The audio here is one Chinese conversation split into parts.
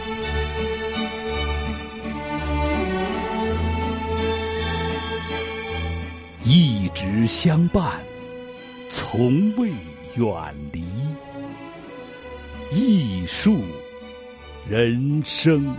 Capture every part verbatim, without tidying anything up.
一直相伴，从未远离。艺术人生。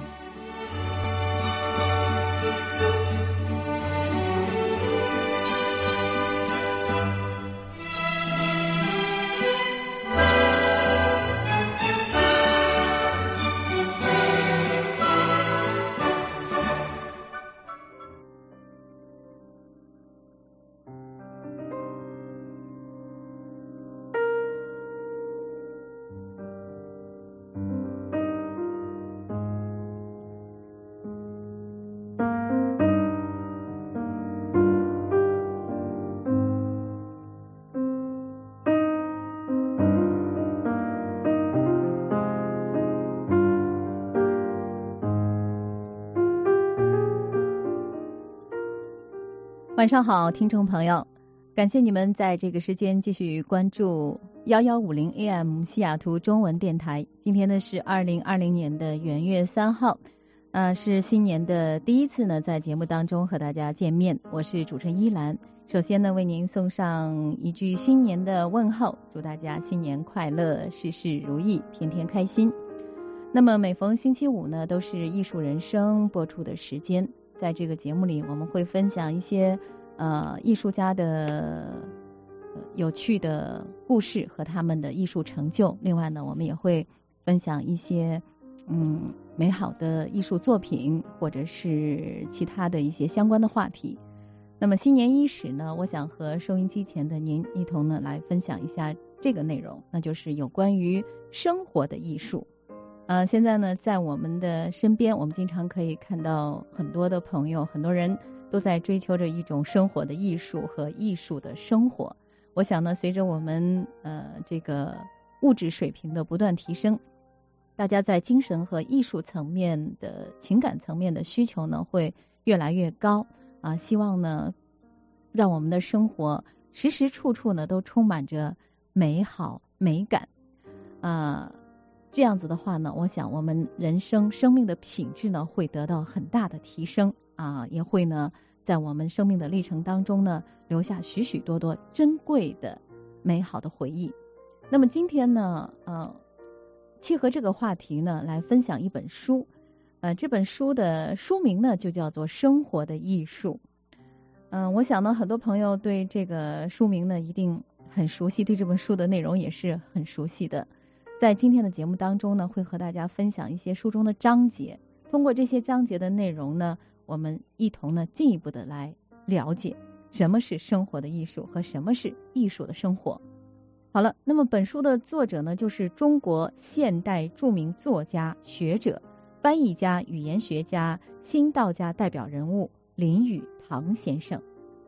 晚上好，听众朋友，感谢你们在这个时间继续关注一一五零 A M 西雅图中文电台。今天呢是二零二零年的元月三号，呃，是新年的第一次呢，在节目当中和大家见面。我是主持人依兰，首先呢为您送上一句新年的问候，祝大家新年快乐，事事如意，天天开心。那么每逢星期五呢，都是艺术人生播出的时间。在这个节目里，我们会分享一些呃艺术家的、呃、有趣的故事和他们的艺术成就。另外呢，我们也会分享一些嗯美好的艺术作品，或者是其他的一些相关的话题。那么新年伊始呢，我想和收音机前的您一同呢来分享一下这个内容，那就是有关于生活的艺术。呃，现在呢，在我们的身边，我们经常可以看到很多的朋友，很多人都在追求着一种生活的艺术和艺术的生活。我想呢，随着我们呃这个物质水平的不断提升，大家在精神和艺术层面的情感层面的需求呢，会越来越高啊。希望呢，让我们的生活时时处处呢都充满着美好美感啊。这样子的话呢，我想我们人生生命的品质呢会得到很大的提升啊，也会呢在我们生命的历程当中呢留下许许多多珍贵的美好的回忆。那么今天呢呃契合这个话题呢来分享一本书，呃这本书的书名呢就叫做《生活的艺术》。嗯、呃，我想呢很多朋友对这个书名呢一定很熟悉，对这本书的内容也是很熟悉的。在今天的节目当中呢，会和大家分享一些书中的章节，通过这些章节的内容呢，我们一同呢进一步的来了解什么是生活的艺术和什么是艺术的生活。好了，那么本书的作者呢，就是中国现代著名作家、学者、翻译家、语言学家、新道家代表人物林语堂先生。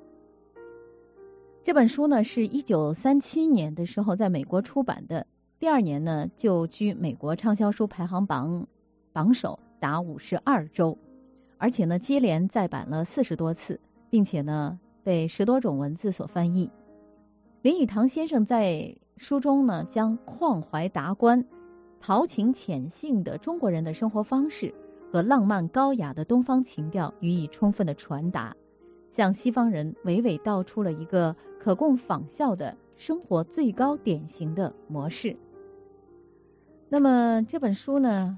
这本书呢是一九三七年的时候在美国出版的，第二年呢就居美国畅销书排行榜榜首达五十二周，而且呢接连再版了四十多次，并且呢被十多种文字所翻译。林语堂先生在书中呢将旷怀达观、豪情潜性的中国人的生活方式和浪漫高雅的东方情调予以充分的传达，向西方人娓娓道出了一个可供仿效的生活最高典型的模式。那么这本书呢，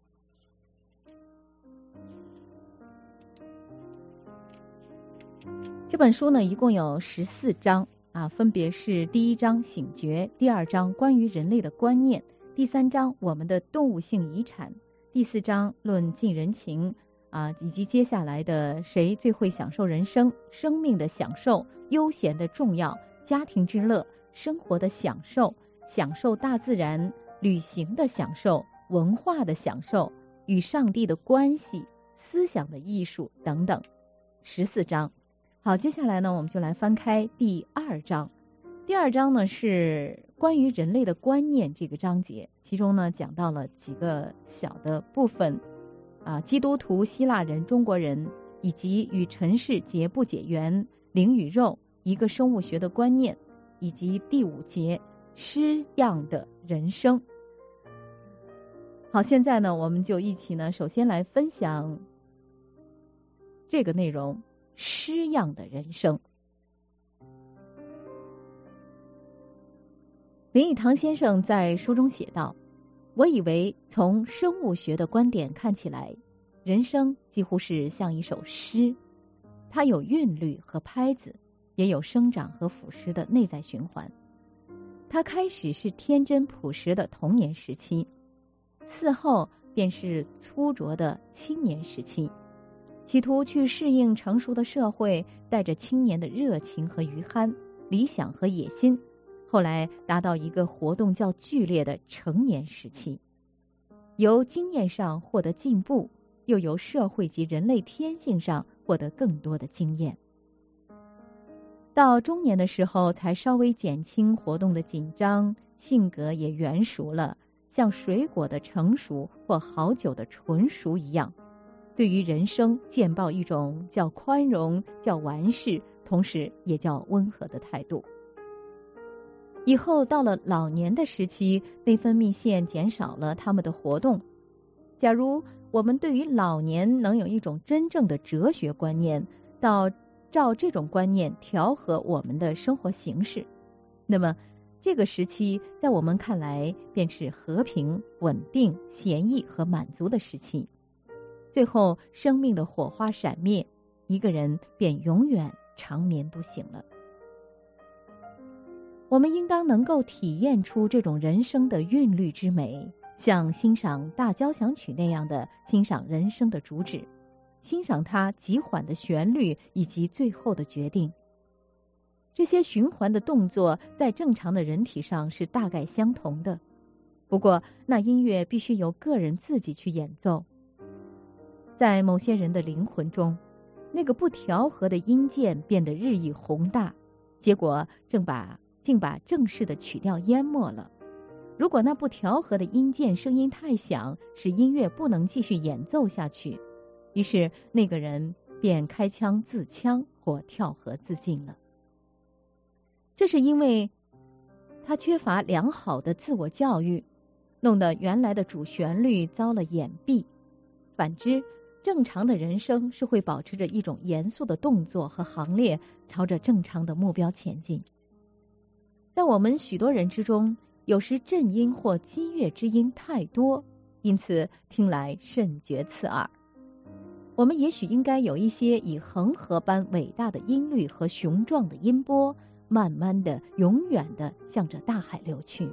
这本书呢一共有十四章啊，分别是第一章醒觉，第二章关于人类的观念，第三章我们的动物性遗产，第四章论尽人情啊，以及接下来的谁最会享受人生，生命的享受，悠闲的重要，家庭之乐，生活的享受，享受大自然，旅行的享受，文化的享受，与上帝的关系，思想的艺术等等，十四章。好，接下来呢，我们就来翻开第二章。第二章呢是关于人类的观念这个章节，其中呢讲到了几个小的部分啊，基督徒、希腊人、中国人，以及与尘世结不解缘、灵与肉、一个生物学的观念，以及第五节诗样的人生。 好，现在呢，我们就一起呢，首先来分享这个内容：诗样的人生。林语堂先生在书中写道：我以为从生物学的观点看起来，人生几乎是像一首诗，它有韵律和拍子，也有生长和腐蚀的内在循环。它开始是天真朴实的童年时期，嗣后便是粗拙的青年时期，企图去适应成熟的社会，带着青年的热情和余憨、理想和野心，后来达到一个活动较剧烈的成年时期，由经验上获得进步，又由社会及人类天性上获得更多的经验。到中年的时候，才稍微减轻活动的紧张，性格也圆熟了，像水果的成熟或好酒的纯熟一样，对于人生见报一种较宽容、较完适，同时也较温和的态度。以后到了老年的时期，内分泌腺减少了他们的活动。假如我们对于老年能有一种真正的哲学观念，到照这种观念调和我们的生活形式，那么这个时期在我们看来便是和平、稳定、闲逸和满足的时期。最后生命的火花闪灭，一个人便永远长眠不醒了。我们应当能够体验出这种人生的韵律之美，像欣赏大交响曲那样的欣赏人生的主旨，欣赏它极缓的旋律以及最后的决定。这些循环的动作在正常的人体上是大概相同的，不过那音乐必须由个人自己去演奏。在某些人的灵魂中，那个不调和的音键变得日益宏大，结果正把竟把正式的曲调淹没了。如果那不调和的音键声音太响，使音乐不能继续演奏下去，于是那个人便开腔自腔或跳河自尽了。这是因为他缺乏良好的自我教育，弄得原来的主旋律遭了掩蔽。反之，正常的人生是会保持着一种严肃的动作和行列，朝着正常的目标前进。在我们许多人之中，有时震音或激越之音太多，因此听来甚觉刺耳。我们也许应该有一些以恒河般伟大的音律和雄壮的音波，慢慢的、永远的向着大海流去。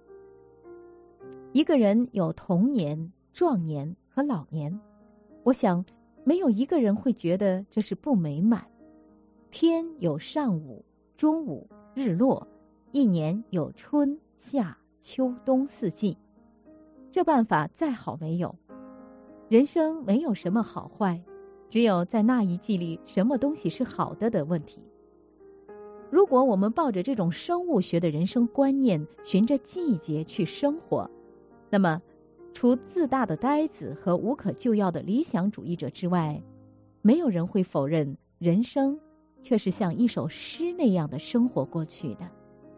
一个人有童年、壮年和老年，我想没有一个人会觉得这是不美满。天有上午、中午、日落，一年有春、夏、秋、冬四季，这办法再好没有。人生没有什么好坏，只有在那一季里什么东西是好的的问题。如果我们抱着这种生物学的人生观念，循着季节去生活，那么除自大的呆子和无可救药的理想主义者之外，没有人会否认人生却是像一首诗那样的生活过去的。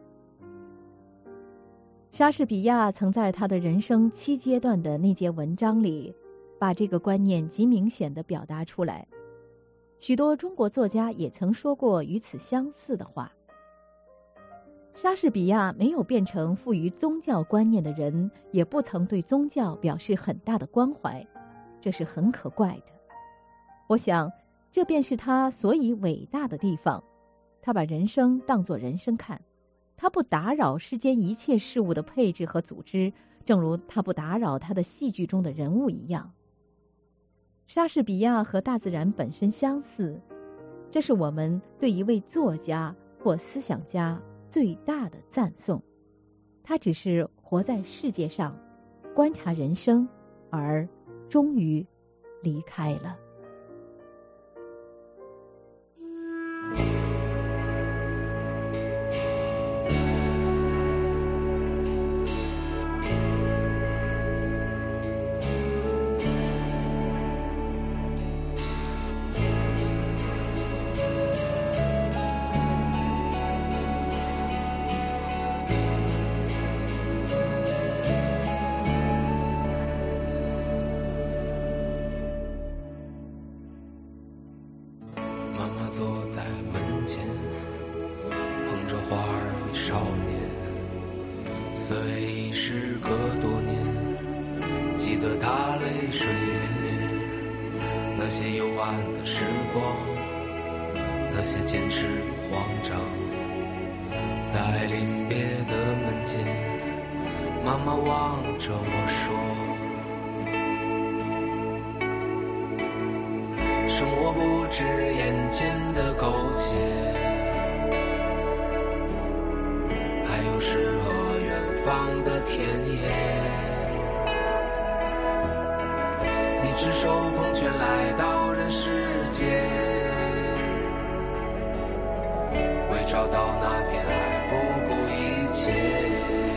莎士比亚曾在他的人生七阶段的那节文章里，把这个观念极明显地表达出来。许多中国作家也曾说过与此相似的话。莎士比亚没有变成富于宗教观念的人，也不曾对宗教表示很大的关怀，这是很可怪的。我想，这便是他所以伟大的地方。他把人生当作人生看，他不打扰世间一切事物的配置和组织，正如他不打扰他的戏剧中的人物一样。莎士比亚和大自然本身相似，这是我们对一位作家或思想家最大的赞颂。他只是活在世界上，观察人生，而终于离开了。 虽时隔多年，记得他泪水涟涟，那些幽暗的时光，那些坚持慌张。在临别的门前，妈妈望着我说，生活不止眼前的苟且，还有诗和远方的田野。你只手空拳来到人世间，为找到那片海不顾一切。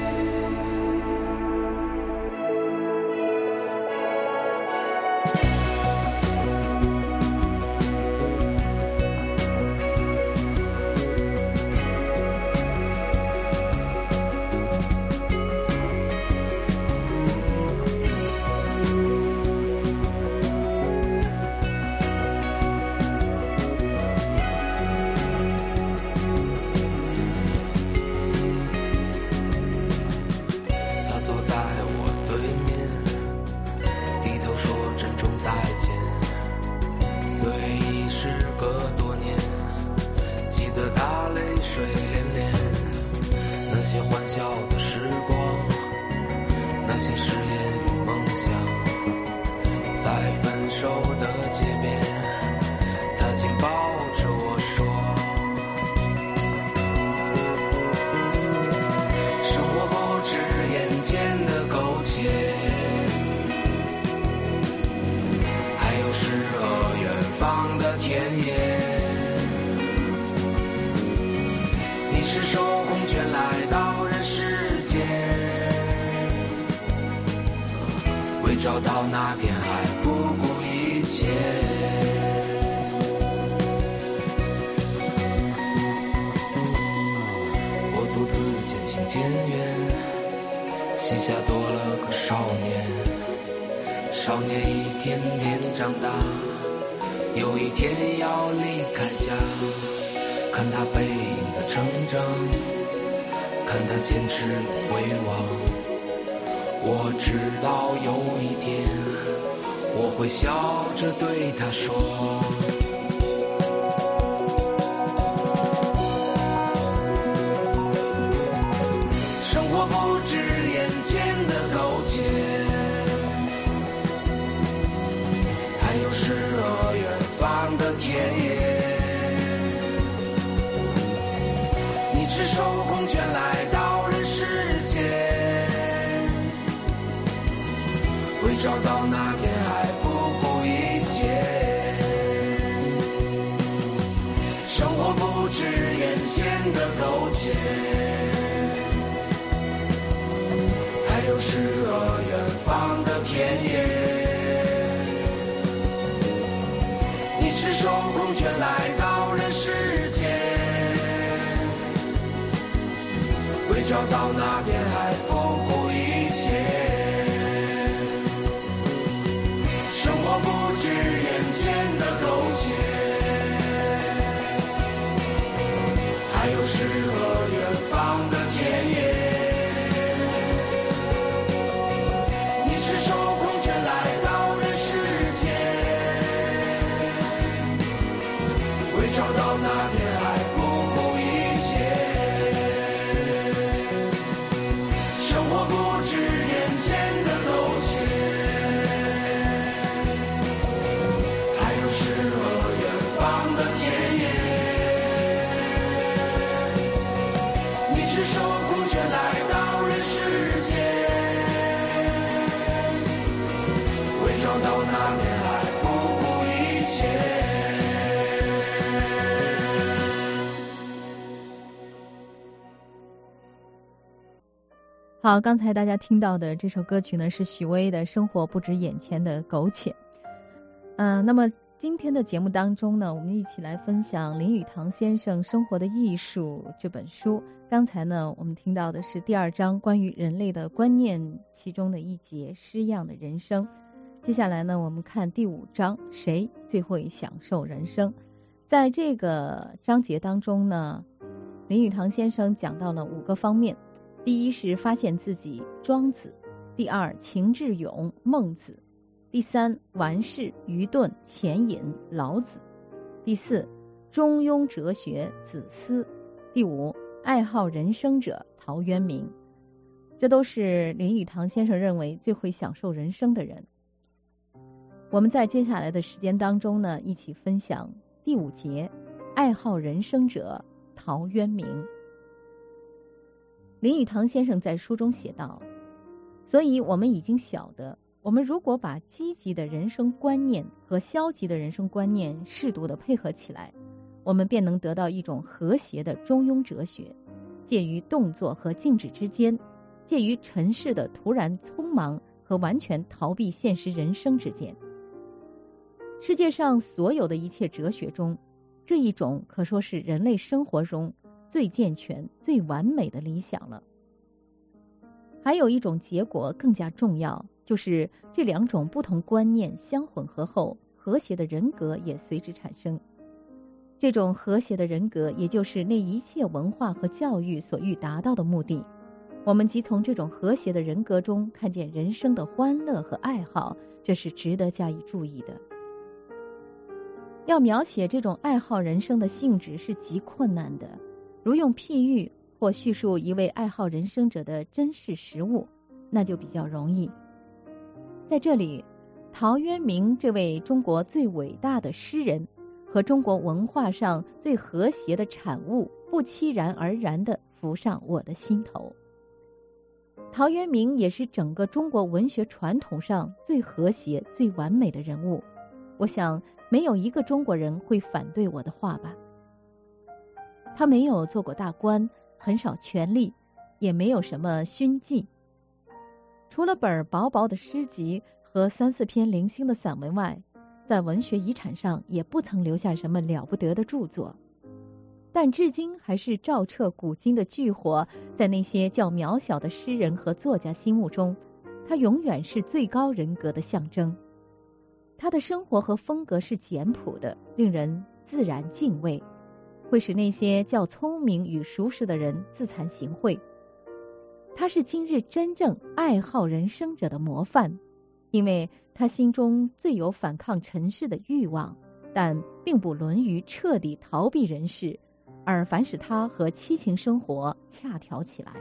找到那片海不顾一切。我独自渐行渐远，膝下多了个少年。少年一天天长大，有一天要离开家。看他背影的成长，看他坚持回望。我知道有一天，我会笑着对他说，生活不止眼前的苟且，还有诗和远方的田野。你赤手空拳来到人世间，为找到那片海不顾一切。生活不止眼前的苟且，还有诗和远方的田野。你赤手空拳来到人世间，为找到那片海不顾一切。不止眼前的苟且，还有诗和远方的田野。你赤手空拳来到人世间，为找到那片海不顾一切。生活不止眼前的苟且，诗和远方的田野。你赤手空拳来到人世间，为找到那片海不顾一切。 好，刚才大家听到的这首歌曲呢，是许巍的《生活不止眼前的苟且》。嗯、呃，那么今天的节目当中呢，我们一起来分享林语堂先生《生活的艺术》这本书。刚才呢，我们听到的是第二章关于人类的观念其中的一节诗样的人生。接下来呢，我们看第五章，谁最会享受人生。在这个章节当中呢，林语堂先生讲到了五个方面。 第一是发现自己，庄子；第二情志勇，孟子；第三玩世，愚钝，钱隐，老子；第四中庸哲学，子思；第五爱好人生者，陶渊明。这都是林语堂先生认为最会享受人生的人。我们在接下来的时间当中呢，一起分享第五节，爱好人生者，陶渊明。林语堂先生在书中写道，所以我们已经晓得，我们如果把积极的人生观念和消极的人生观念适度的配合起来，我们便能得到一种和谐的中庸哲学，介于动作和静止之间，介于尘世的突然匆忙和完全逃避现实人生之间。世界上所有的一切哲学中，这一种可说是人类生活中最健全、最完美的理想了。还有一种结果更加重要，就是这两种不同观念相混合后，和谐的人格也随之产生。这种和谐的人格，也就是那一切文化和教育所欲达到的目的。我们即从这种和谐的人格中看见人生的欢乐和爱好，这是值得加以注意的。要描写这种爱好人生的性质是极困难的，如用譬喻或叙述一位爱好人生者的真实实物，那就比较容易。在这里，陶渊明这位中国最伟大的诗人和中国文化上最和谐的产物，不期然而然地浮上我的心头。陶渊明也是整个中国文学传统上最和谐、最完美的人物。我想没有一个中国人会反对我的话吧。他没有做过大官，很少权力，也没有什么勋绩。除了本薄薄的诗集和三四篇零星的散文外，在文学遗产上也不曾留下什么了不得的著作。但至今还是照彻古今的炬火，在那些较渺小的诗人和作家心目中，他永远是最高人格的象征。他的生活和风格是简朴的，令人自然敬畏，会使那些较聪明与熟识的人自惭形秽。他是今日真正爱好人生者的模范，因为他心中最有反抗尘世的欲望，但并不沦于彻底逃避人世，而反使他和七情生活恰调起来。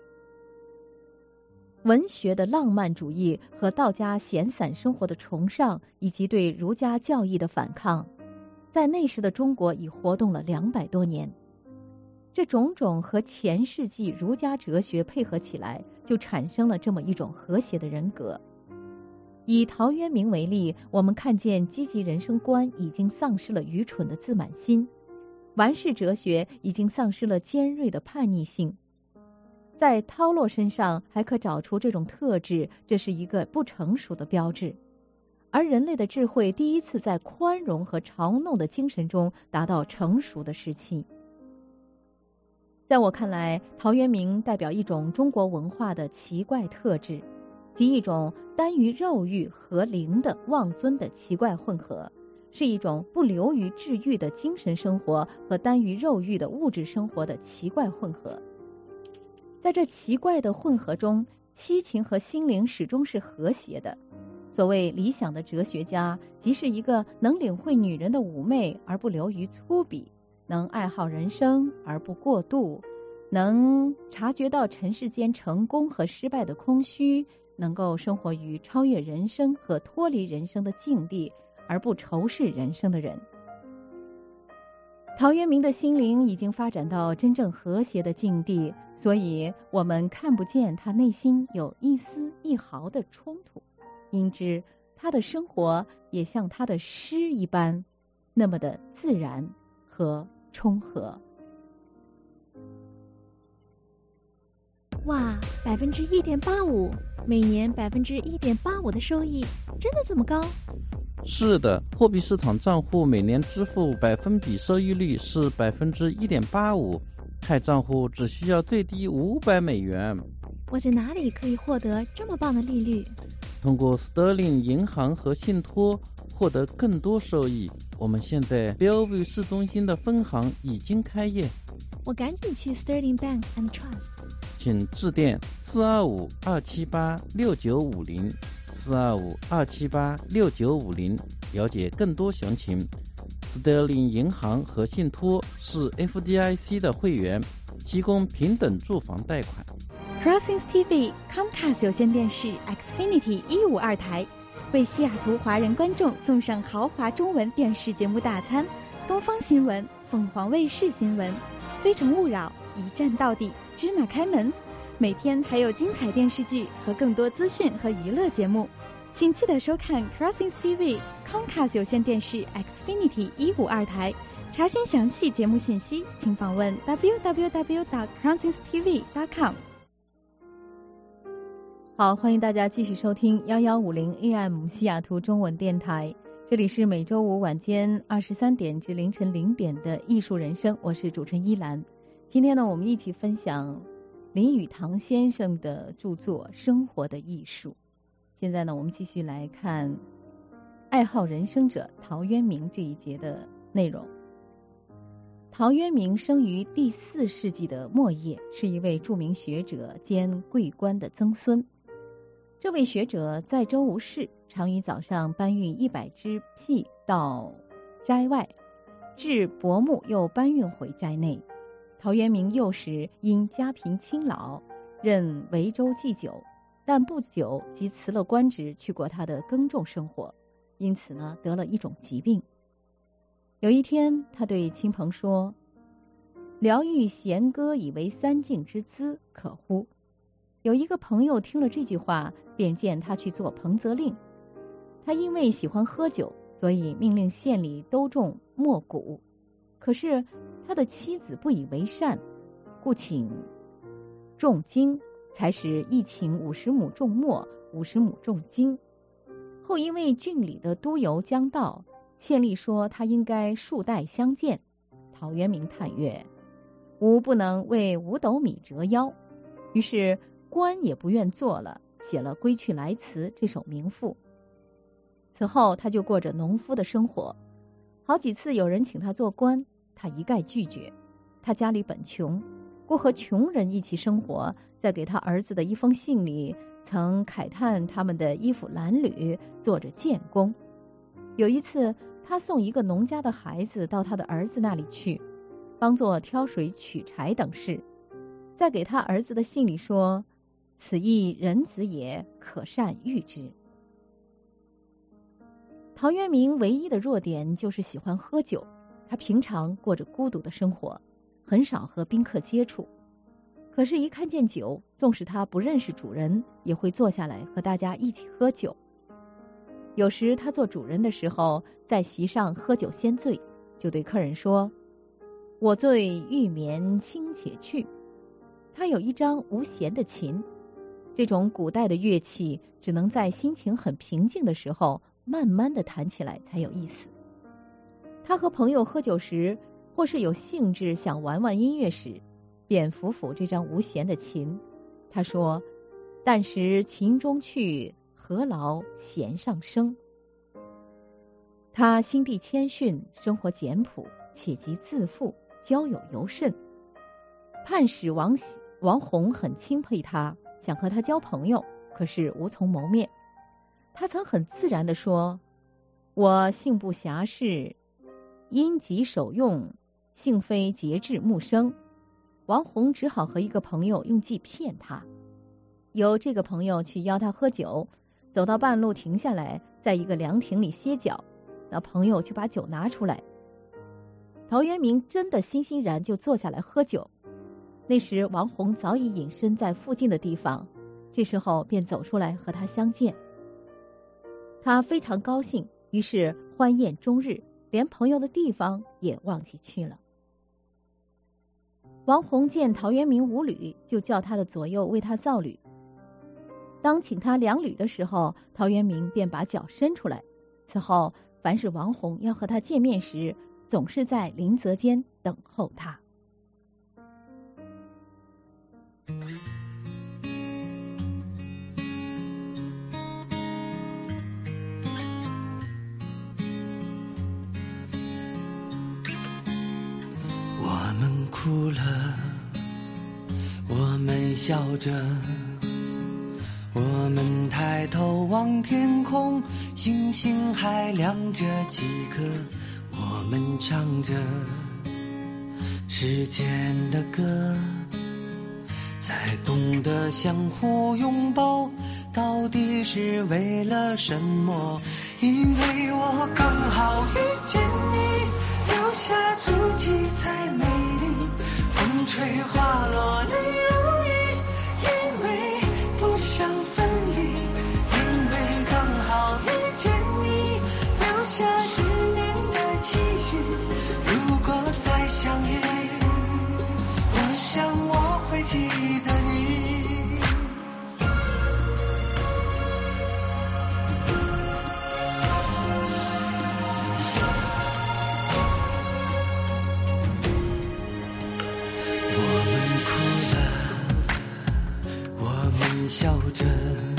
文学的浪漫主义和道家闲散生活的崇尚，以及对儒家教义的反抗，在那时的中国已活动了两百多年。这种种和前世纪儒家哲学配合起来，就产生了这么一种和谐的人格。以陶渊明为例，我们看见积极人生观已经丧失了愚蠢的自满心，完世哲学已经丧失了尖锐的叛逆性。在涛洛身上还可找出这种特质，这是一个不成熟的标志。而人类的智慧第一次在宽容和嘲弄的精神中达到成熟的时期。在我看来，陶渊明代表一种中国文化的奇怪特质，即一种单于肉欲和灵的妄尊的奇怪混合，是一种不流于治愈的精神生活和单于肉欲的物质生活的奇怪混合。在这奇怪的混合中，七情和心灵始终是和谐的。所谓理想的哲学家，即是一个能领会女人的妩媚而不流于粗鄙，能爱好人生而不过度，能察觉到尘世间成功和失败的空虚，能够生活于超越人生和脱离人生的境地，而不仇视人生的人。陶渊明的心灵已经发展到真正和谐的境地，所以我们看不见他内心有一丝一毫的冲突，因之他的生活也像他的诗一般，那么的自然和充和。 哇，百分之一点八五，每年百分之一点八五的收益，真的这么高？ 是的，货币市场账户每年支付百分比收益率是百分之一点八五，开账户只需要最低五百美元。 我在哪里可以获得这么棒的利率？ 通过 Sterling 银行和信托获得更多收益。我们现在 Bellevue 市中心的分行已经开业。 我赶紧去 Sterling Bank and Trust。 请致电四二五二七八六九五零四二五二七八六九五零，了解更多详情。斯特林银行和信托是 F D I C 的会员，提供平等住房贷款。 Crossings T V Comcast 有线电视 Xfinity 一五二台为西雅图华人观众送上豪华中文电视节目大餐，东方新闻、凤凰卫视新闻、非诚勿扰、一站到底、芝麻开门，每天还有精彩电视剧和更多资讯和娱乐节目，请记得收看 Crossings T V Comcast 有线电视 Xfinity 一五二台。查询详细节目信息，请访问 w w w dot crossings t v dot com。好，欢迎大家继续收听一一五零 A M 西雅图中文电台，这里是每周五晚间二十三点至凌晨零点的艺术人生，我是主持人依兰。今天呢，我们一起分享林语堂先生的著作《生活的艺术》。现在呢，我们继续来看爱好人生者陶渊明这一节的内容。陶渊明生于第四世纪的末叶，是一位著名学者兼桂官的曾孙。这位学者在周无事，常于早上搬运一百只匹到斋外，至薄暮又搬运回斋内。陶渊明幼时因家贫亲老，任维州祭酒，但不久即辞了官职，去过他的耕种生活，因此呢，得了一种疾病。有一天，他对亲朋说：“聊欲弦歌以为三晋之资，可乎？”有一个朋友听了这句话，便见他去做彭泽令。他因为喜欢喝酒，所以命令县里都种没谷。可是他的妻子不以为善，故请种荆，才使一顷五十亩种没，五十亩种荆。后因为郡里的督邮将到，县吏说他应该数代相见。陶渊明叹曰：“吾不能为五斗米折腰。”于是官也不愿做了，写了《归去来辞》这首名赋。此后他就过着农夫的生活，好几次有人请他做官，他一概拒绝。他家里本穷，故和穷人一起生活，在给他儿子的一封信里，曾慨叹他们的衣服褴褛，做着贱工。有一次，他送一个农家的孩子到他的儿子那里去，帮作挑水取柴等事。在给他儿子的信里说：“此亦人子也，可善育之。”陶渊明唯一的弱点就是喜欢喝酒，他平常过着孤独的生活，很少和宾客接触。可是，一看见酒，纵使他不认识主人，也会坐下来和大家一起喝酒。有时他做主人的时候，在席上喝酒先醉，就对客人说：“我醉欲眠卿且去。”他有一张无弦的琴，这种古代的乐器只能在心情很平静的时候慢慢的弹起来才有意思。他和朋友喝酒时，或是有兴致想玩玩音乐时，便抚抚这张无弦的琴。他说：“但识琴中去，何劳弦上声。”他心地谦逊，生活简朴，且极自负，交友尤甚。判使王王弘很钦佩他，想和他交朋友，可是无从谋面。他曾很自然地说：“我性不暇事，因己守用，性非节制木生。”王弘只好和一个朋友用计骗他，由这个朋友去邀他喝酒，走到半路停下来，在一个凉亭里歇脚，那朋友就把酒拿出来。陶渊明真的欣欣然就坐下来喝酒。那时王弘早已隐身在附近的地方，这时候便走出来和他相见。他非常高兴，于是欢宴终日，连朋友的地方也忘记去了。王弘见陶渊明无履，就叫他的左右为他造履。当请他量履的时候，陶渊明便把脚伸出来。此后凡是王弘要和他见面时，总是在林泽间等候他。 我们哭哭了，我们笑着，我们抬头望天空，星星还亮着几颗，我们唱着时间的歌，才懂得相互拥抱到底是为了什么。因为我刚好遇见你，留下足迹才美丽，风吹花落泪如雨，因为不想分离。因为刚好遇见你，留下十年的期许，如果再相遇，我想我会记得你。笑着，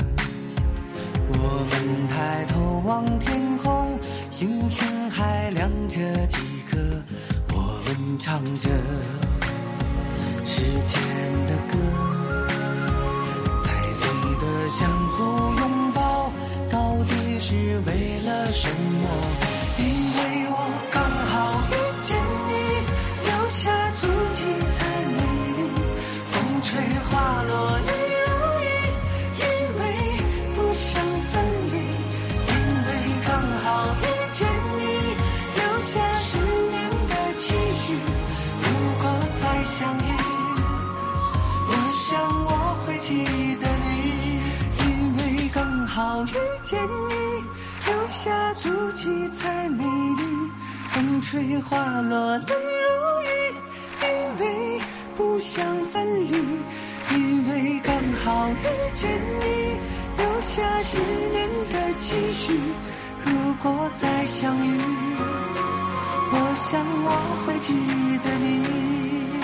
我们抬头望天空，星星还亮着几颗，我们唱着时间的歌，才懂得相互拥抱到底是为了什么。因为我刚好遇见你，留下足迹才美丽，风吹花落泪相遇，我想我会记得你。因为刚好遇见你，留下足迹才美丽，风吹花落泪如雨，因为不想分离。因为刚好遇见你，留下十年的期许，如果再相遇，我想我会记得你。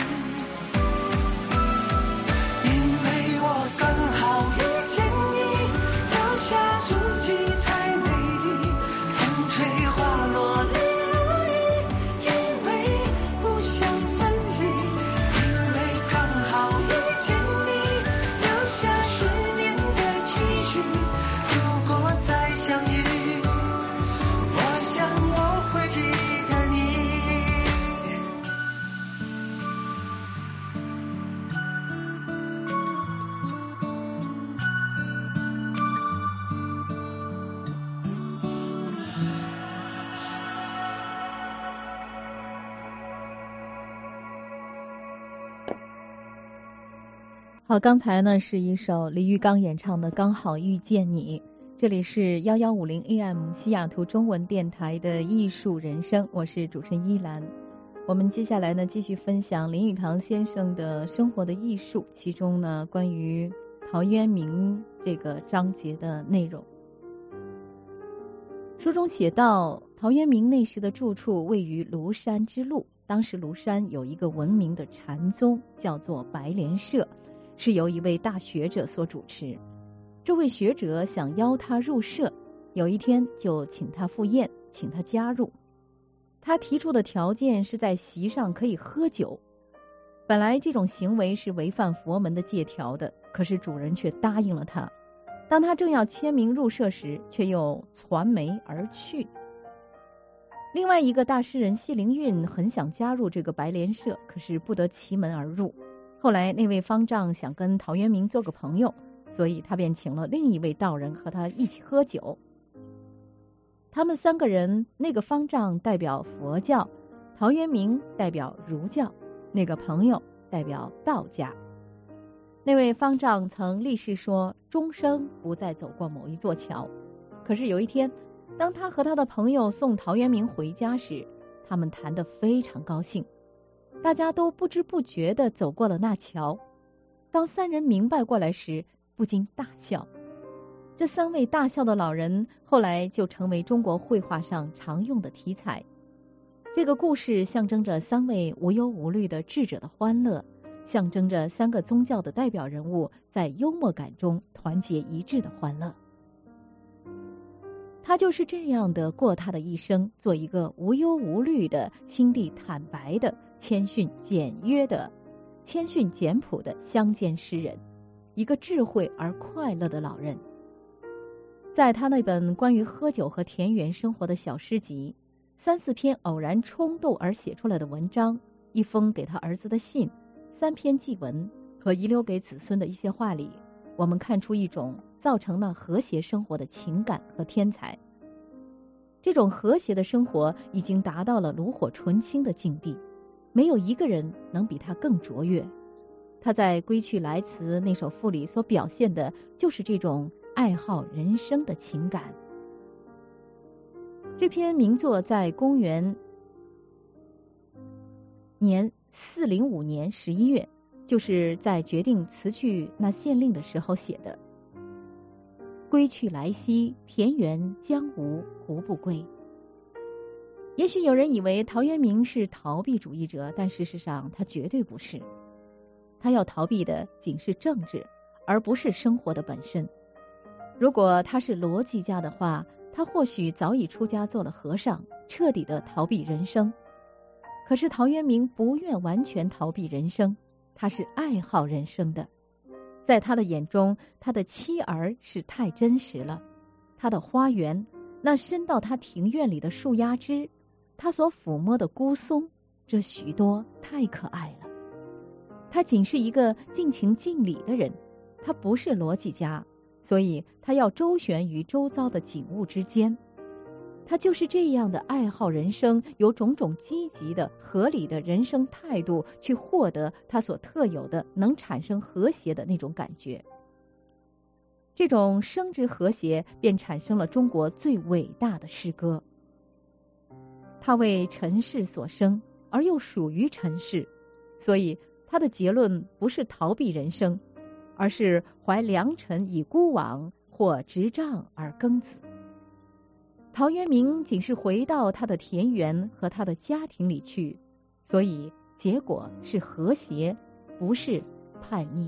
好，刚才呢是一首李玉刚演唱的《刚好遇见你》，这里是一一五零 A M 西雅图中文电台的艺术人生，我是主持人依兰。我们接下来呢继续分享林语堂先生的生活的艺术，其中呢关于陶渊明这个章节的内容。书中写道，陶渊明那时的住处位于庐山之麓，当时庐山有一个闻名的禅宗，叫做白莲社，是由一位大学者所主持。这位学者想邀他入社，有一天就请他赴宴，请他加入。他提出的条件是在席上可以喝酒。本来这种行为是违反佛门的戒条的，可是主人却答应了他。当他正要签名入社时，却又传媒而去。另外一个大诗人谢灵运很想加入这个白莲社，可是不得其门而入。后来那位方丈想跟陶渊明做个朋友，所以他便请了另一位道人和他一起喝酒。他们三个人，那个方丈代表佛教，陶渊明代表儒教，那个朋友代表道家。那位方丈曾立誓说终生不再走过某一座桥，可是有一天，当他和他的朋友送陶渊明回家时，他们谈得非常高兴，大家都不知不觉地走过了那桥。当三人明白过来时，不禁大笑。这三位大笑的老人后来就成为中国绘画上常用的题材。这个故事象征着三位无忧无虑的智者的欢乐，象征着三个宗教的代表人物在幽默感中团结一致的欢乐。他就是这样的过他的一生，做一个无忧无虑的、心地坦白的、 谦逊简约的、谦逊简朴的乡间诗人，一个智慧而快乐的老人。在他那本关于喝酒和田园生活的小诗集，三四篇偶然冲动而写出来的文章，一封给他儿子的信，三篇祭文和遗留给子孙的一些话里，我们看出一种造成那和谐生活的情感和天才。这种和谐的生活已经达到了炉火纯青的境地，没有一个人能比他更卓越。他在《归去来辞》那首赋里所表现的就是这种爱好人生的情感。这篇名作在公元年四零五年十一月，就是在决定辞去那县令的时候写的。归去来兮，田园将芜胡不归。也许有人以为陶渊明是逃避主义者，但事实上他绝对不是。他要逃避的仅是政治，而不是生活的本身。如果他是逻辑家的话，他或许早已出家做了和尚，彻底的逃避人生。可是陶渊明不愿完全逃避人生，他是爱好人生的。在他的眼中，他的妻儿是太真实了，他的花园，那伸到他庭院里的树丫枝，他所抚摸的孤松，这许多太可爱了。他仅是一个尽情尽礼的人，他不是逻辑家，所以他要周旋于周遭的景物之间。他就是这样的爱好人生，有种种积极的、合理的人生态度，去获得他所特有的能产生和谐的那种感觉。这种生之和谐，便产生了中国最伟大的诗歌。他为尘世所生，而又属于尘世，所以他的结论不是逃避人生，而是怀良辰以孤往，或执杖而耕子。陶渊明仅是回到他的田园和他的家庭里去，所以结果是和谐，不是叛逆。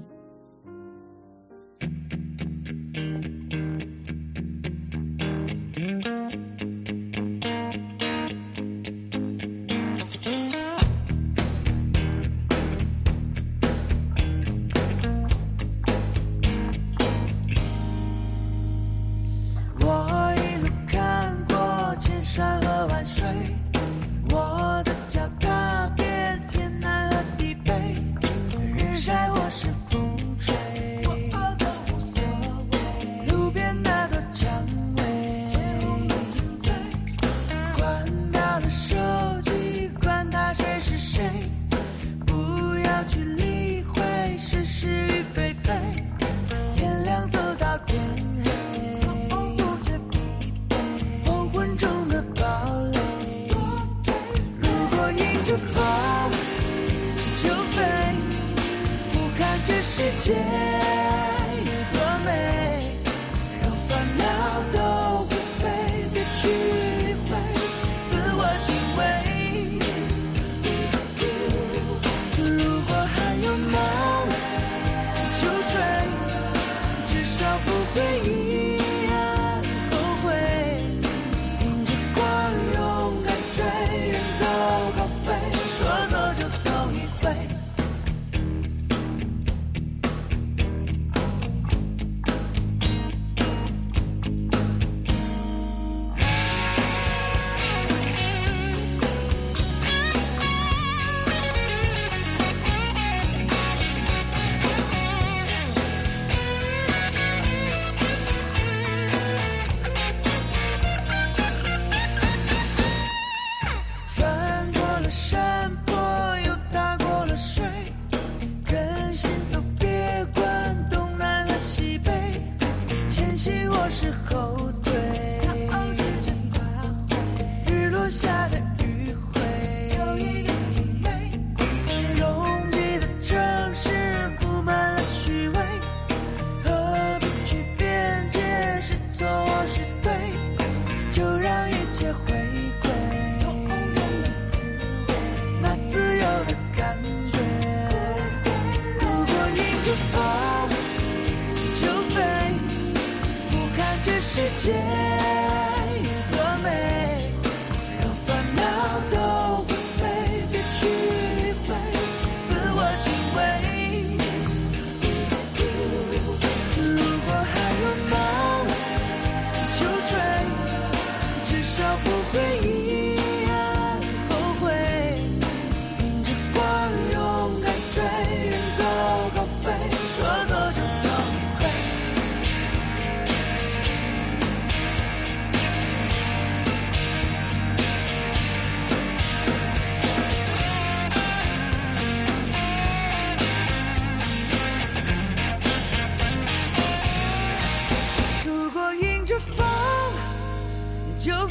多美，让烦恼都会飞，别去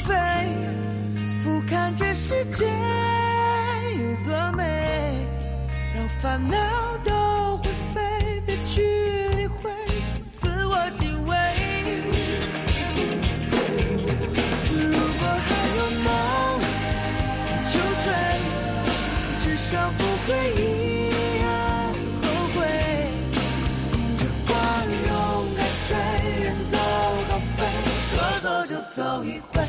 飞，俯瞰这世界有多美，让烦恼都灰飞，别去理会自我敬畏。如果还有梦就追，至少不会一样后悔。迎着光勇敢追，远走高飞，说走就走一回。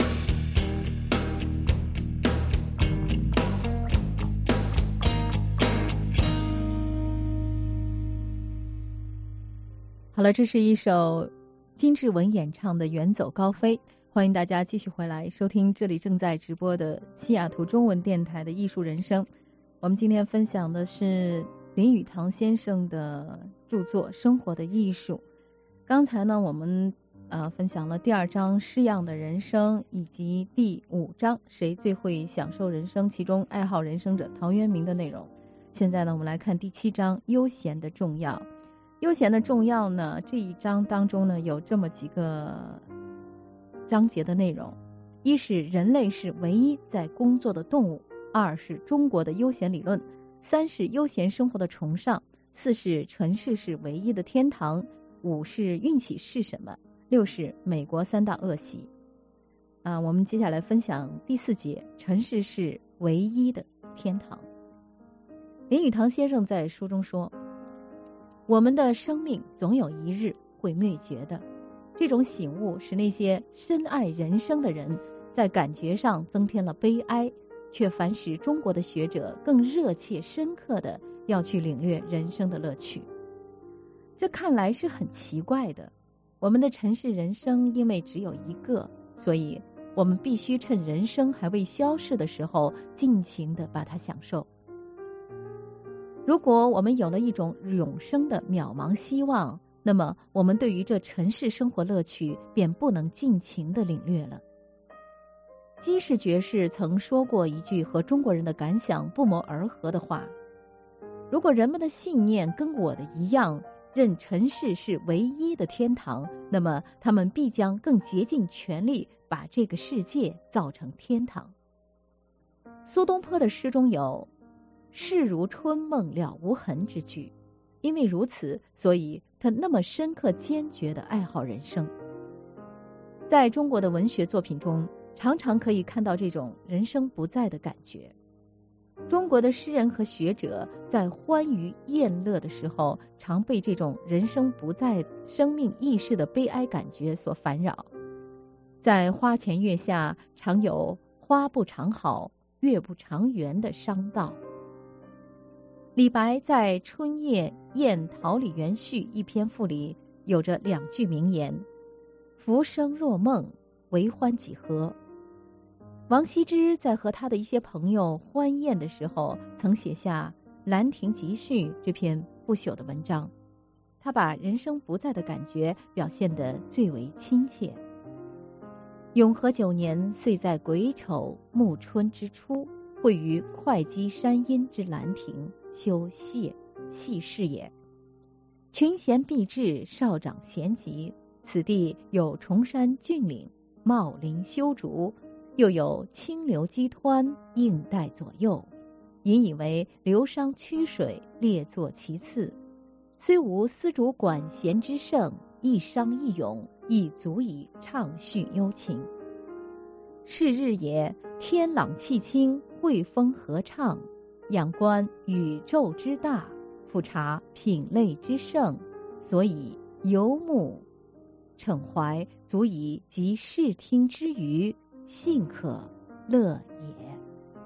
好了，这是一首金志文演唱的《远走高飞》，欢迎大家继续回来收听这里正在直播的西雅图中文电台的艺术人生。我们今天分享的是林语堂先生的著作《生活的艺术》。刚才呢，我们呃分享了第二章诗样的人生，以及第五章谁最会享受人生，其中爱好人生者陶渊明的内容。现在呢，我们来看第七章悠闲的重要。悠闲的重要呢，这一章当中呢有这么几个章节的内容：一是人类是唯一在工作的动物；二是中国的悠闲理论；三是悠闲生活的崇尚；四是尘世是唯一的天堂；五是运气是什么；六是美国三大恶习。啊，我们接下来分享第四节：尘世是唯一的天堂。林语堂先生在书中说，我们的生命总有一日会灭绝的，这种醒悟使那些深爱人生的人在感觉上增添了悲哀，却反使中国的学者更热切深刻的要去领略人生的乐趣。这看来是很奇怪的，我们的尘世人生因为只有一个，所以我们必须趁人生还未消逝的时候尽情的把它享受。如果我们有了一种永生的渺茫希望，那么我们对于这尘世生活乐趣便不能尽情的领略了。基士爵士曾说过一句和中国人的感想不谋而合的话：如果人们的信念跟我的一样，认尘世是唯一的天堂，那么他们必将更竭尽全力把这个世界造成天堂。苏东坡的诗中有世如春梦了无痕之句，因为如此，所以他那么深刻坚决的爱好人生。在中国的文学作品中，常常可以看到这种人生不在的感觉。中国的诗人和学者在欢愉宴乐的时候，常被这种人生不在、生命易逝的悲哀感觉所烦扰。在花前月下，常有花不长好，月不长圆的伤悼。李白在《春夜宴桃李园序》一篇赋里有着两句名言：浮生若梦，为欢几何。王羲之在和他的一些朋友欢宴的时候，曾写下《兰亭集序》这篇不朽的文章。他把人生不在的感觉表现得最为亲切。永和九年，岁在癸丑暮春之初，会于会稽山阴之兰亭，修谢细事也。群贤毕至，少长咸集，此地有崇山峻岭，茂林修竹，又有清流激湍，映带左右，引以为流觞曲水，列坐其次。虽无丝竹管弦之盛，一觞一咏，亦足以畅叙幽情。是日也，天朗气清，惠风和畅，仰观宇宙之大，俯察品类之盛，所以游目骋怀，足以及视听之娱，幸可乐也。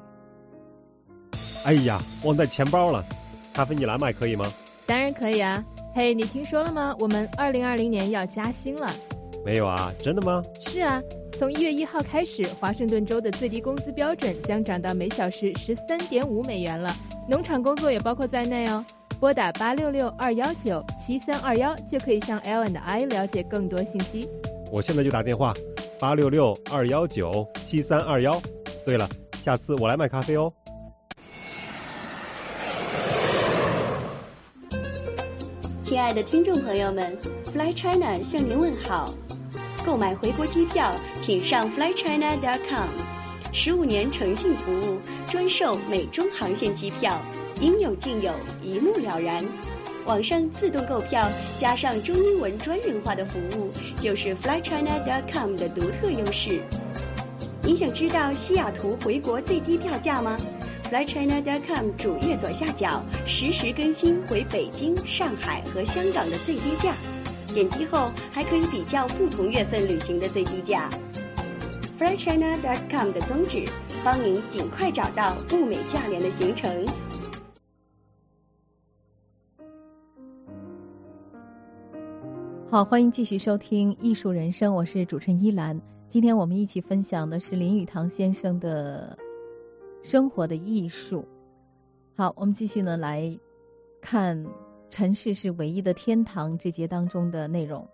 哎呀，忘带钱包了，咖啡你来买可以吗？ 当然可以啊。嘿，你听说了吗？我们二零二零年要加薪了。 没有啊，真的吗？ 是啊，从一月一号开始，华盛顿州的最低工资标准将涨到每小时十三点五美元了，农场工作也包括在内哦。拨打八六六二幺九七三二幺就可以向 L and I 了解更多信息。 我现在就打电话，八六六二幺九七三二幺。对了，下次我来买咖啡哦。 亲爱的听众朋友们， Fly China 向您问好。 购买回国机票，请上 fly china dot com。十五年诚信服务，专售美中航线机票，应有尽有，一目了然。网上自动购票加上中英文专人化的服务，就是 fly china dot com 的独特优势。您想知道西雅图回国最低票价吗？ fly china dot com 主页左下角实时更新回北京、上海和香港的最低价，点击后还可以比较不同月份旅行的最低价。fly china dot com 的宗旨，帮您尽快找到物美价廉的行程。 好，欢迎继续收听艺术人生，我是主持人依兰。今天我们一起分享的是林语堂先生的生活的艺术。好，我们继续呢来看尘世是唯一的天堂这节当中的内容。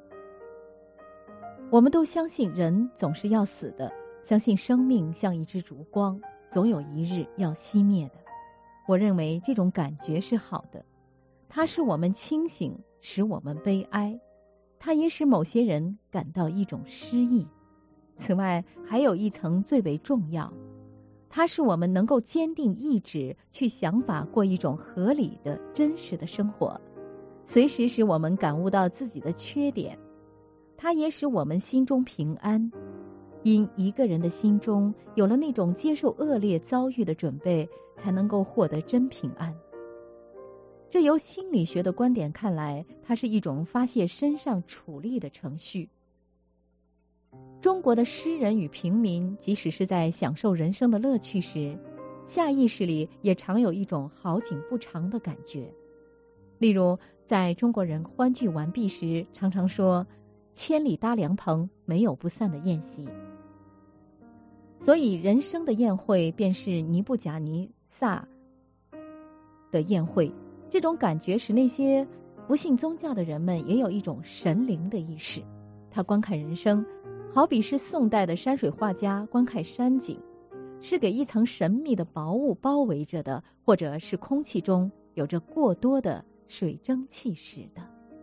我们都相信人总是要死的，相信生命像一支烛光，总有一日要熄灭的。我认为这种感觉是好的，它使我们清醒，使我们悲哀，它也使某些人感到一种失意。此外，还有一层最为重要，它使我们能够坚定意志，去想法过一种合理的、真实的生活，随时使我们感悟到自己的缺点。它也使我们心中平安，因一个人的心中有了那种接受恶劣遭遇的准备，才能够获得真平安。这由心理学的观点看来，它是一种发泄身上处力的程序。中国的诗人与平民，即使是在享受人生的乐趣时，下意识里也常有一种好景不长的感觉。例如，在中国人欢聚完毕时，常常说千里搭凉棚，没有不散的宴席。所以人生的宴会便是尼布甲尼撒的宴会。这种感觉使那些不信宗教的人们也有一种神灵的意识。他观看人生，好比是宋代的山水画家观看山景，是给一层神秘的薄雾包围着的，或者是空气中有着过多的水蒸气时的。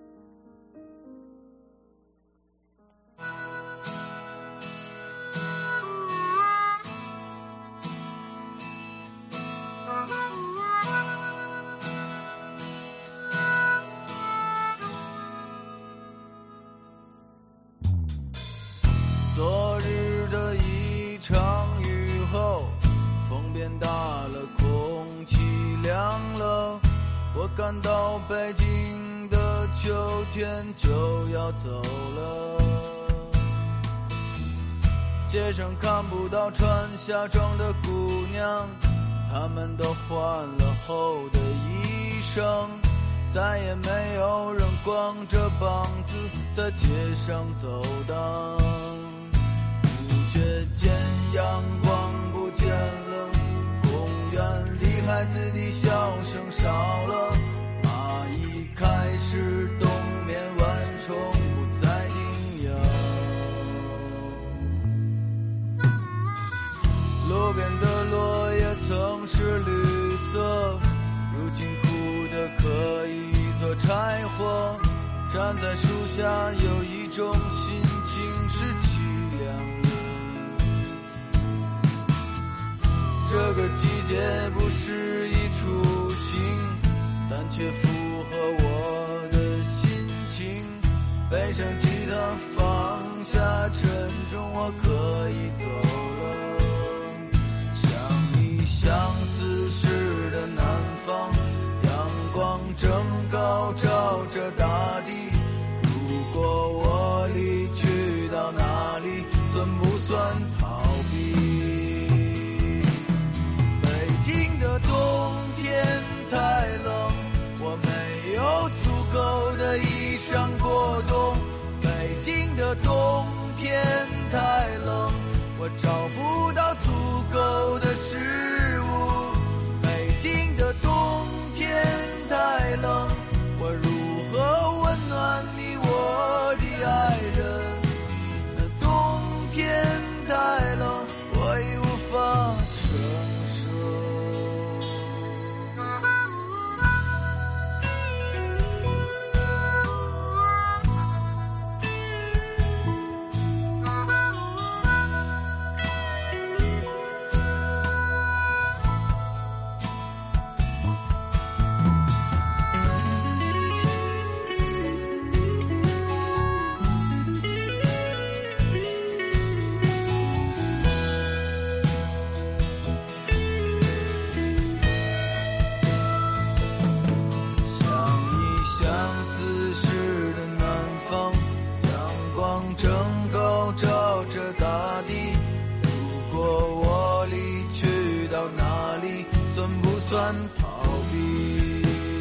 昨日的一场雨后，风变大了，空气凉了，我感到北京的秋天就要走了。街上看不到穿夏装的姑娘，她们都换了厚的衣裳，再也没有人光着膀子在街上走荡。不觉间阳光不见了，公园里孩子的笑声少了，蚂蚁开始冬眠，蚊虫不再叮咬。路边的落叶曾是绿色，如今枯的可以做柴火，站在树下有一种心情是凄凉的。这个季节不适宜出行，但却符合我的心情。背上吉他，放下沉重，我可以走了。像你相思时的南方，阳光正高照着大地。如果我离去到哪里，算不算逃避？北京的冬天太冷，我没有足够的衣裳过冬。北京的冬天太冷，我找不到足够的食物。北京的冬天太冷，我如何温暖你我的爱人？那冬天太冷，我已无法承受。 算逃避。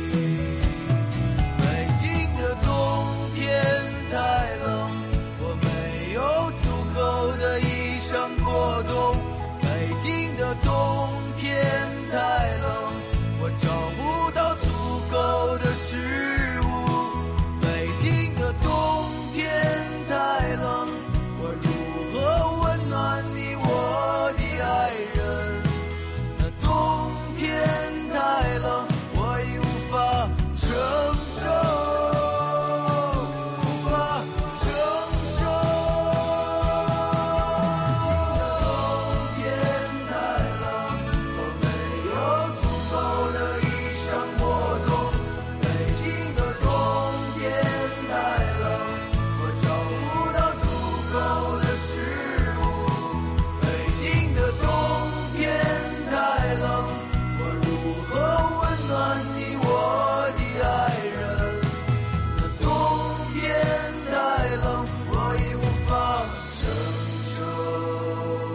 北京的冬天太冷，我没有足够的衣裳过冬。北京的冬天太冷，我找不到足够的食物。北京的冬天太冷，我如何温暖你我的爱人？那冬天太冷，我已无法承受，无法承受。冬天太冷，我没有足够的衣裳过冬。北京的冬天太冷，我找不到足够的食物。北京的冬天太冷，我如何温暖你我的爱人？那冬天太冷，我已无法承受。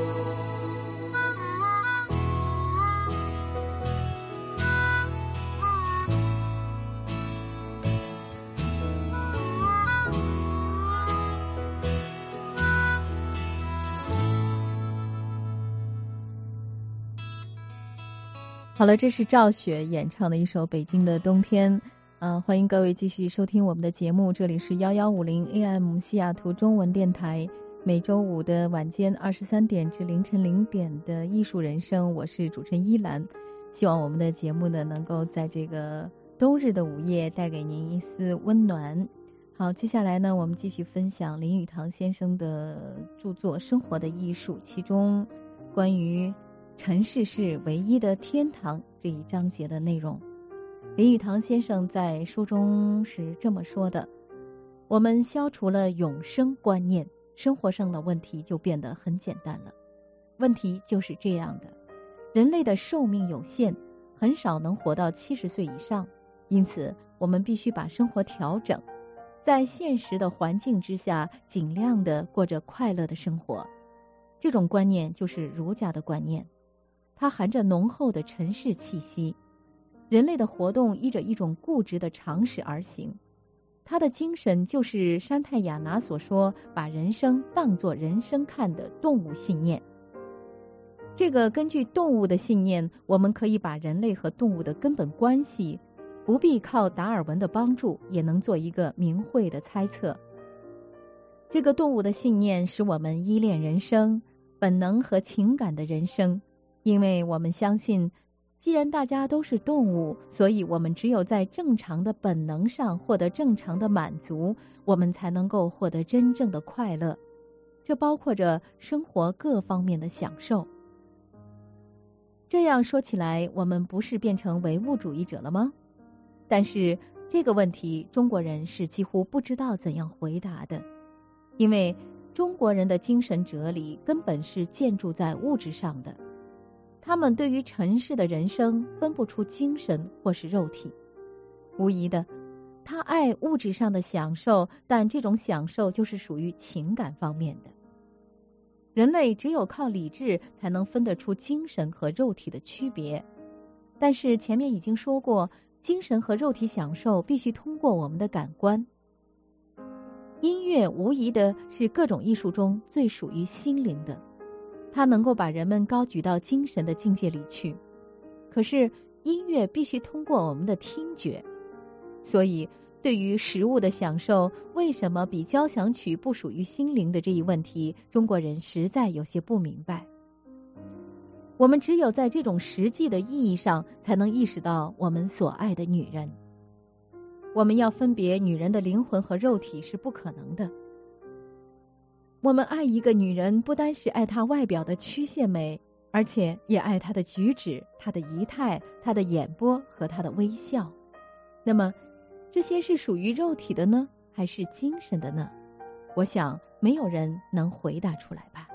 好了，这是赵雪演唱的一首《北京的冬天》。呃，欢迎各位继续收听我们的节目，这里是幺幺五零 A M 西雅图中文电台，每周五的晚间二十三点至凌晨零点的艺术人生，我是主持人依兰。希望我们的节目呢，能够在这个冬日的午夜带给您一丝温暖。好，接下来呢，我们继续分享林语堂先生的著作《生活的艺术》，其中关于尘世是唯一的天堂这一章节的内容。林语堂先生在书中是这么说的：我们消除了永生观念，生活上的问题就变得很简单了。问题就是这样的，人类的寿命有限，很少能活到七十岁以上，因此我们必须把生活调整，在现实的环境之下尽量的过着快乐的生活。这种观念就是儒家的观念，它含着浓厚的尘世气息。人类的活动依着一种固执的常识而行，它的精神就是山泰雅拿所说把人生当作人生看的动物信念。这个根据动物的信念，我们可以把人类和动物的根本关系不必靠达尔文的帮助也能做一个明慧的猜测。这个动物的信念使我们依恋人生，本能和情感的人生，因为我们相信既然大家都是动物，所以我们只有在正常的本能上获得正常的满足，我们才能够获得真正的快乐。这包括着生活各方面的享受。这样说起来，我们不是变成唯物主义者了吗？但是这个问题中国人是几乎不知道怎样回答的，因为中国人的精神哲理根本是建筑在物质上的。他们对于尘世的人生分不出精神或是肉体。无疑的，他爱物质上的享受，但这种享受就是属于情感方面的。人类只有靠理智才能分得出精神和肉体的区别。但是前面已经说过，精神和肉体享受必须通过我们的感官。音乐无疑的是各种艺术中最属于心灵的，它能够把人们高举到精神的境界里去。可是音乐必须通过我们的听觉，所以对于食物的享受，为什么比交响曲不属于心灵的这一问题，中国人实在有些不明白。我们只有在这种实际的意义上，才能意识到我们所爱的女人。我们要分别女人的灵魂和肉体是不可能的。我们爱一个女人，不单是爱她外表的曲线美，而且也爱她的举止、她的仪态、她的眼波和她的微笑。那么这些是属于肉体的呢，还是精神的呢？我想没有人能回答出来吧。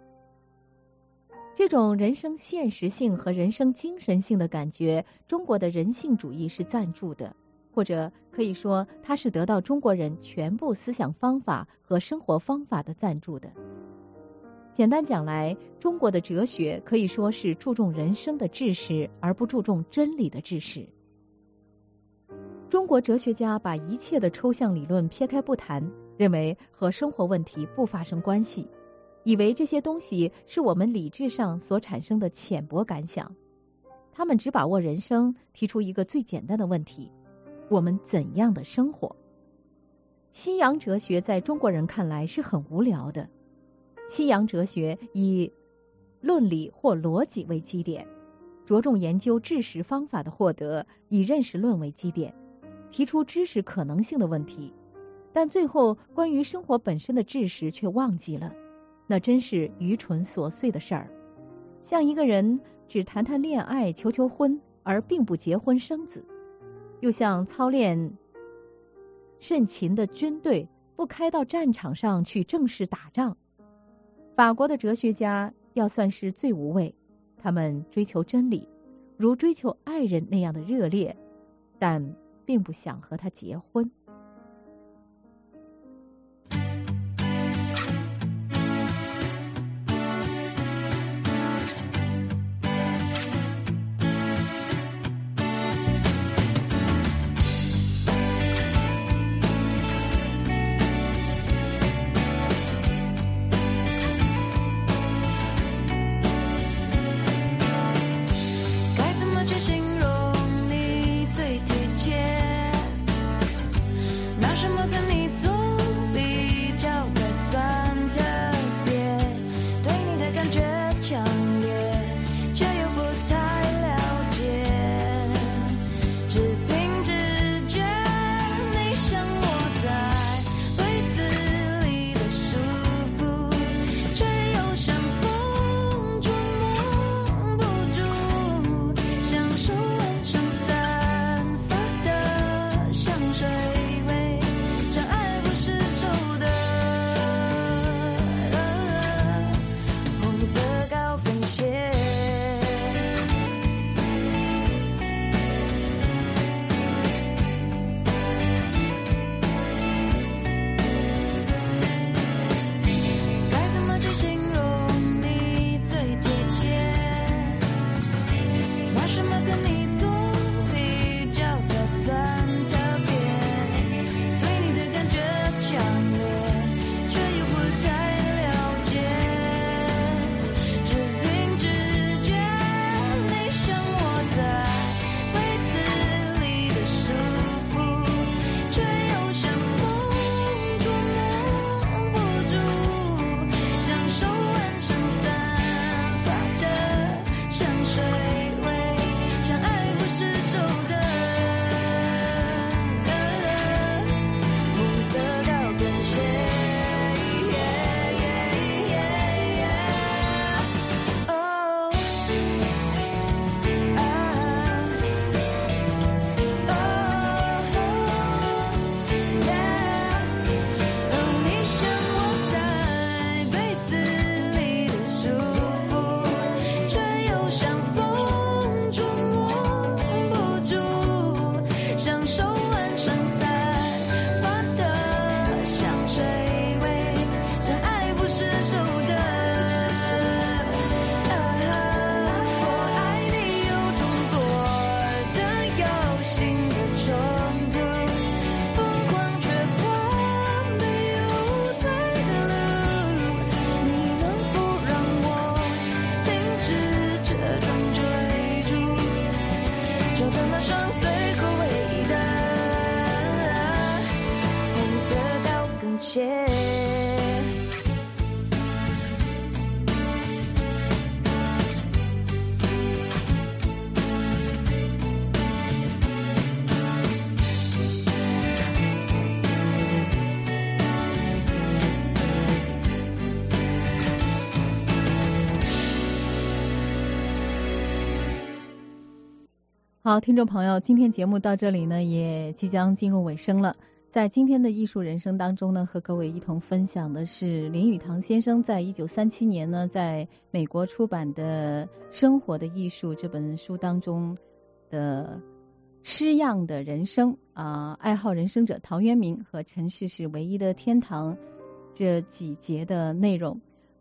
这种人生现实性和人生精神性的感觉，中国的人性主义是赞助的，或者可以说它是得到中国人全部思想方法和生活方法的赞助的。 简单讲来，中国的哲学可以说是注重人生的知识，而不注重真理的知识。中国哲学家把一切的抽象理论撇开不谈，认为和生活问题不发生关系，以为这些东西是我们理智上所产生的浅薄感想。他们只把握人生，提出一个最简单的问题：我们怎样的生活？西洋哲学在中国人看来是很无聊的。西洋哲学以论理或逻辑为基点，着重研究知识方法的获得，以认识论为基点，提出知识可能性的问题，但最后关于生活本身的知识却忘记了，那真是愚蠢琐碎的事儿。像一个人只谈谈恋爱、求求婚，而并不结婚生子，又像操练甚勤的军队，不开到战场上去正式打仗。法国的哲学家要算是最无畏，他们追求真理，如追求爱人那样的热烈，但并不想和他结婚。好，听众朋友，今天节目到这里呢，也即将进入尾声了。在今天的艺术人生当中呢，和各位一同分享的是林语堂先生在一九三七年呢，在美国出版的《生活的艺术》这本书当中的诗样的人生啊、呃，爱好人生者陶渊明和尘世是唯一的天堂这几节的内容。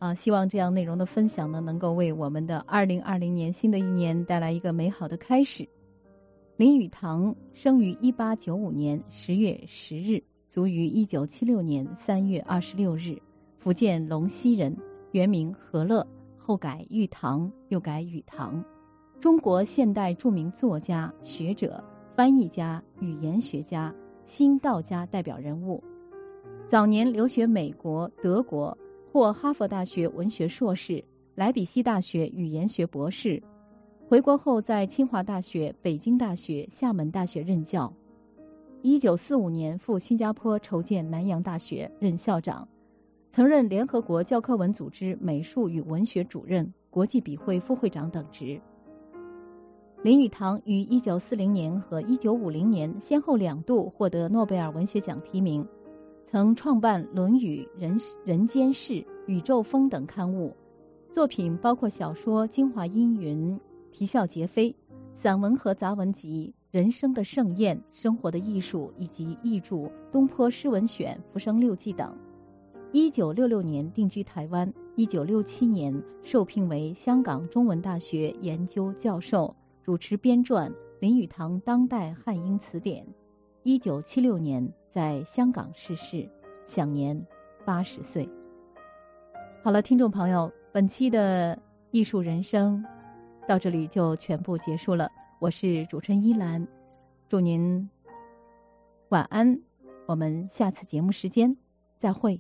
啊，希望这样内容的分享呢，能够为我们的二零二零年新的一年带来一个美好的开始。林语堂生于一八九五年十月十日，卒于一九七六年三月二十六日，福建龙溪人，原名和乐，后改玉堂，又改语堂。中国现代著名作家、学者、翻译家、语言学家、新道家代表人物。早年留学美国、德国，获哈佛大学文学硕士、莱比锡大学语言学博士。回国后在清华大学、北京大学、厦门大学任教。一九四五年赴新加坡筹建南洋大学，任校长，曾任联合国教科文组织美术与文学主任、国际笔会副会长等职。林语堂于一九四零年和一九五零年先后两度获得诺贝尔文学奖提名，曾创办《论语》、人人间世、宇宙风等刊物，作品包括小说《京华阴云》、啼笑皆非，散文和杂文集《人生的盛宴》、生活的艺术，以及译著《东坡诗文选》、《浮生六记》等。一九六六年定居台湾，一九六七年受聘为香港中文大学研究教授，主持编撰《林语堂当代汉英词典》。一九七六年在香港逝世，享年八十岁。好了，听众朋友，本期的艺术人生到这里就全部结束了。我是主持人依兰，祝您晚安，我们下次节目时间再会。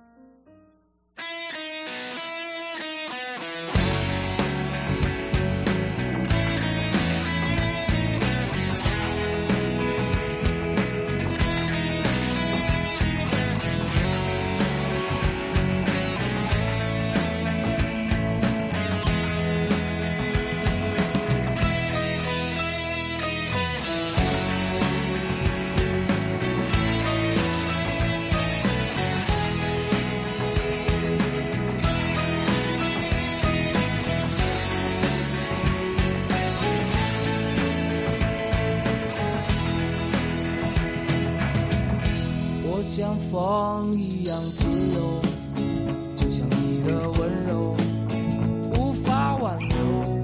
像风一样自由，就像你的温柔无法挽留。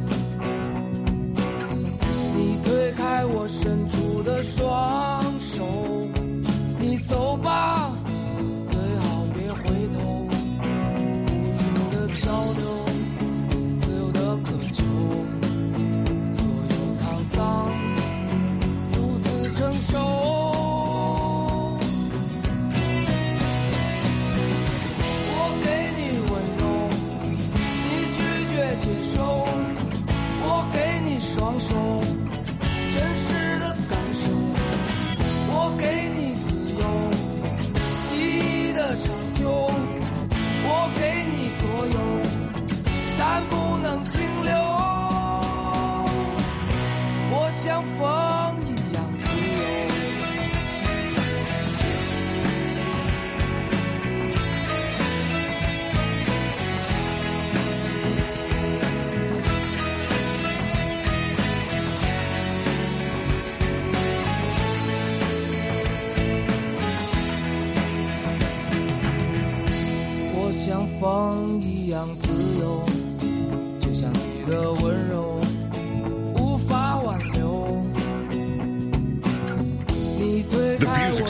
你推开我伸出的双手，你走吧，最好别回头。无尽的漂流，自由的渴求，所有沧桑独自承受。接受，我给你双手，真实的感受，我给你自由，记忆的长久，我给你所有，但不能停留。我像风一样自由。像风一样自由，就像你的